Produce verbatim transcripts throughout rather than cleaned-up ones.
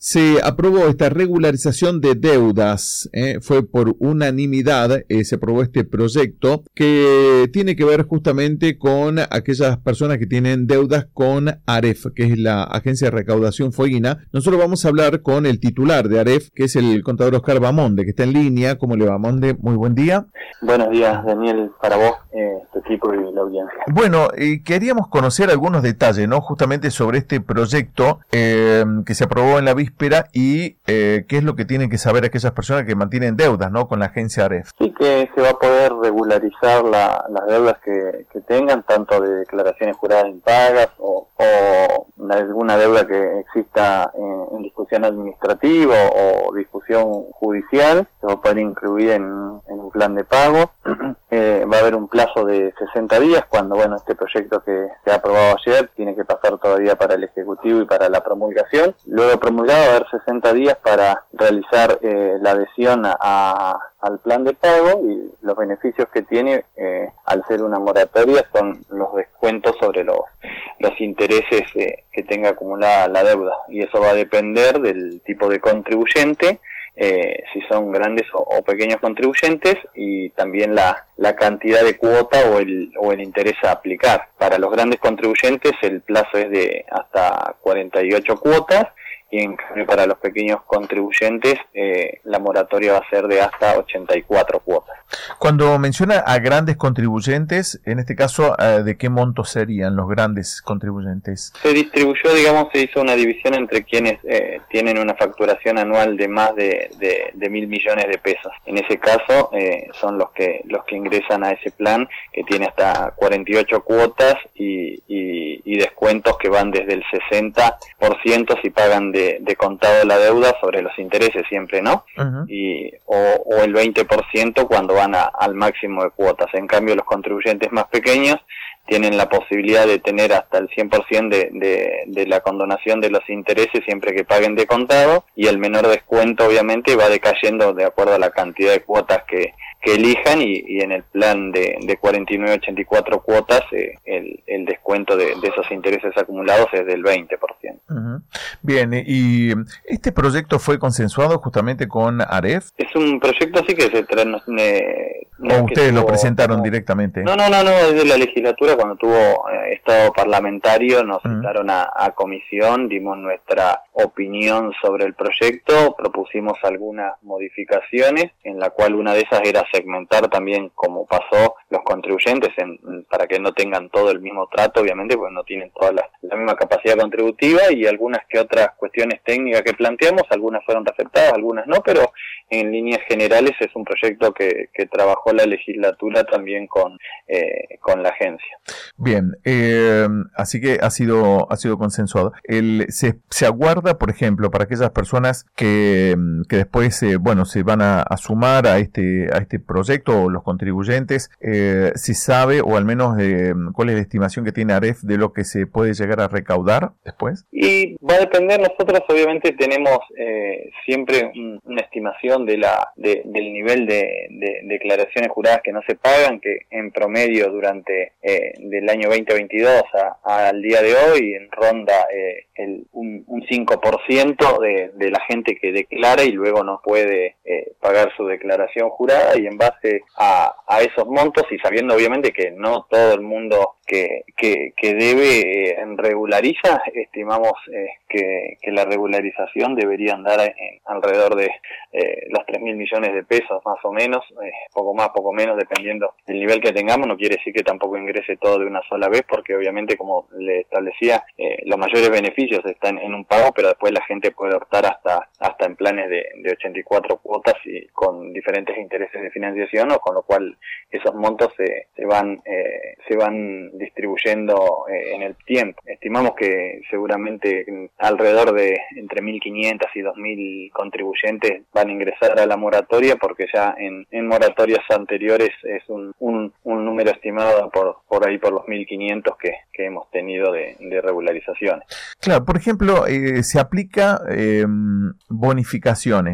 se aprobó esta regularización de deudas, ¿eh? Fue por unanimidad, eh, se aprobó este proyecto que tiene que ver justamente con aquellas personas que tienen deudas con AREF, que es la Agencia de Recaudación Fueguina. Nosotros vamos a hablar con el titular de AREF, que es el contador Oscar Bamonde, que está en línea. ¿Cómo le va, Bamonde? Muy buen día. Buenos días, Daniel, para vos, eh, tu equipo y la audiencia. Bueno, eh, queríamos conocer algunos detalles, ¿no? Justamente sobre este proyecto eh, que se aprobó en la víspera y eh, qué es lo que tienen que saber aquellas personas que mantienen deudas, ¿no? Con la agencia AREF. Sí, que se va a poder regularizar la, las deudas que, que tengan, tanto de declaraciones juradas impagas o, o alguna deuda que exista en, en discusión administrativa o discusión judicial. Se va a poder incluir en, en un plan de pago. Eh, va a haber un plazo de sesenta días cuando, bueno, este proyecto que se ha aprobado ayer tiene que pasar todavía para el Ejecutivo y para la promulgación. Luego promulgado va a haber sesenta días para realizar eh, la adhesión a, a, al plan de pago, y los beneficios que tiene eh, al ser una moratoria son los descuentos sobre los, los intereses eh, que tenga acumulada la deuda, y eso va a depender del tipo de contribuyente, Eh, si son grandes o, o pequeños contribuyentes, y también la, la cantidad de cuota o el, o el interés a aplicar. Para los grandes contribuyentes el plazo es de hasta cuarenta y ocho cuotas, y en cambio para los pequeños contribuyentes eh, la moratoria va a ser de hasta ochenta y cuatro cuotas. Cuando menciona a grandes contribuyentes, en este caso, ¿de qué monto serían los grandes contribuyentes? Se distribuyó, digamos, se hizo una división entre quienes eh, tienen una facturación anual de más de, de, de mil millones de pesos. En ese caso eh, son los que los que ingresan a ese plan, que tiene hasta cuarenta y ocho cuotas y, y, y descuentos que van desde el sesenta por ciento si pagan de, de contado la deuda sobre los intereses siempre, ¿no? Uh-huh. y o, o el veinte por ciento cuando van a, al máximo de cuotas. En cambio, los contribuyentes más pequeños tienen la posibilidad de tener hasta el cien por ciento de, de, de la condonación de los intereses siempre que paguen de contado, y el menor descuento obviamente va decayendo de acuerdo a la cantidad de cuotas que, que elijan, y, y en el plan de, de cuarenta y nueve a ochenta y cuatro cuotas eh, el, el descuento de, de esos intereses acumulados es del veinte por ciento. Uh-huh. Bien, y este proyecto fue consensuado justamente con AREF. Es un proyecto así que se tra- no, eh, no ¿O ustedes tuvo, lo presentaron como, directamente? No, no, no, no, desde la legislatura, cuando tuvo eh, estado parlamentario, nos uh-huh. citaron a, a comisión, dimos nuestra opinión sobre el proyecto, propusimos algunas modificaciones, en la cual una de esas era segmentar también, como pasó, los contribuyentes en, para que no tengan todo el mismo trato, obviamente, porque no tienen toda la, la misma capacidad contributiva, y algunas que otras cuestiones técnicas que planteamos, algunas fueron aceptadas, algunas no, pero en líneas generales es un proyecto que, que trabajó la legislatura también con, eh, con la agencia. Bien, eh, así que ha sido ha sido consensuado. El, se, se aguarda, por ejemplo, para aquellas personas que, que después eh, bueno se van a, a sumar a este a este proyecto, o los contribuyentes, eh, si sabe, o al menos eh, cuál es la estimación que tiene AREF de lo que se puede llegar a recaudar después. Y va a depender. Nosotros obviamente tenemos eh, siempre un, una estimación de la de, del nivel de, de, de declaraciones juradas que no se pagan, que en promedio durante eh, del año veinte veintidós a, a, al día de hoy en ronda eh, el, un, un cinco por ciento de, de la gente que declara y luego no puede eh, pagar su declaración jurada, y en base a, a esos montos, y sabiendo obviamente que no todo el mundo que, que, que debe eh, regulariza, estimamos eh, que, que la regularización debería andar en, alrededor de eh, los tres mil millones de pesos más o menos, eh, poco más, poco menos, dependiendo del nivel que tengamos. No quiere decir que tampoco ingrese todo de una sola vez, porque obviamente, como le establecía, eh, los mayores beneficios están en un pago, pero después la gente puede optar hasta hasta en planes de, de ochenta y cuatro cuotas y con diferentes intereses de financiación, o con lo cual esos montos se, se van eh, se van distribuyendo eh, en el tiempo. Estimamos que seguramente alrededor de entre mil quinientos y dos mil contribuyentes van a ingresar a la moratoria, porque ya en, en moratorias anteriores es un, un, un número estimado por por ahí por los mil quinientos que, que hemos tenido de, de regularizaciones. Claro, por ejemplo, eh, se aplica eh, bonificaciones, ¿no?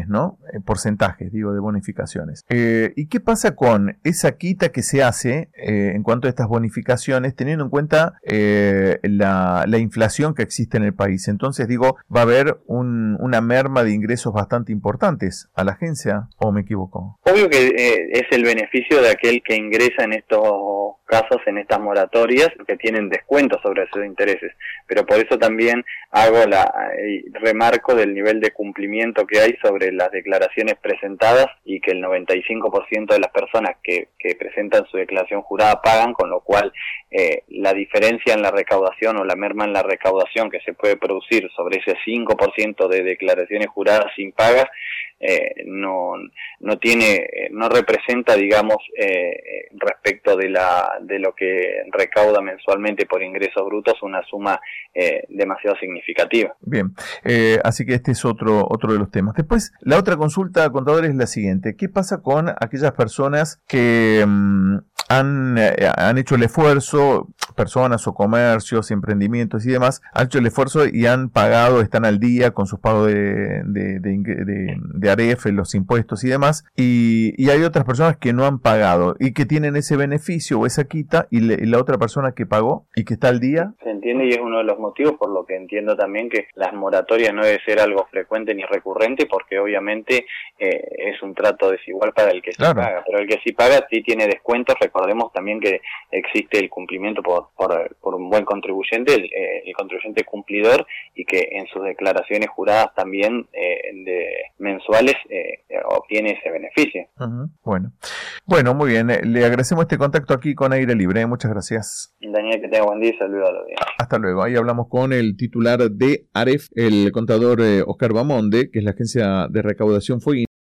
eh, porcentajes, digo, de bonificaciones. Eh, ¿Y qué pasa con esa quita que se hace eh, en cuanto a estas bonificaciones, teniendo en cuenta eh, la, la inflación que existe en el país? Entonces, digo, va a haber un, una merma de ingresos bastante importantes a la agencia, ¿o me equivoco? Obvio que eh, es el beneficio de aquel que ingresa en estos casos, en estas moratorias, que tienen descuentos sobre sus intereses, pero por eso también hago la eh, remarco del nivel de cumplimiento que hay sobre las declaraciones presentadas y que el noventa y cinco por ciento de las personas que, que presentan su declaración jurada pagan, con lo cual eh, la diferencia en la recaudación o la merma en la recaudación que se puede producir sobre ese cinco por ciento de declaraciones juradas sin pagas eh, no no tiene no representa, digamos, eh, respecto de la de lo que recauda mensualmente por ingresos brutos, una suma eh, demasiado significativa. Bien, eh, así que este es otro otro de los temas. Después, la otra consulta, contador, es la siguiente: ¿qué pasa con aquellas personas que mmm, han, eh, han hecho el esfuerzo, personas o comercios, emprendimientos y demás, han hecho el esfuerzo y han pagado, están al día con sus pagos de, de, de, de, de A R E F, los impuestos y demás, y, y hay otras personas que no han pagado y que tienen ese beneficio o esa quita, y, le, y la otra persona que pagó y que está al día? Se entiende, y es uno de los motivos por lo que entiendo también que las moratorias no debe ser algo frecuente ni recurrente, porque obviamente eh, es un trato desigual para el que claro. sí paga, pero el que sí paga sí tiene descuentos. Recordemos también que existe el cumplimiento por, por, por un buen contribuyente, el, eh, el contribuyente cumplidor, y que en sus declaraciones juradas también eh, de mensuales eh, obtiene ese beneficio. Uh-huh. Bueno, bueno, muy bien. Le agradecemos este contacto aquí con Aire Libre. Muchas gracias. Daniel, que tenga buen día y saludos a los días. Hasta luego. Ahí hablamos con el titular de A R E F, el contador eh, Oscar Bamonde, que es la agencia de recaudación Fueguina.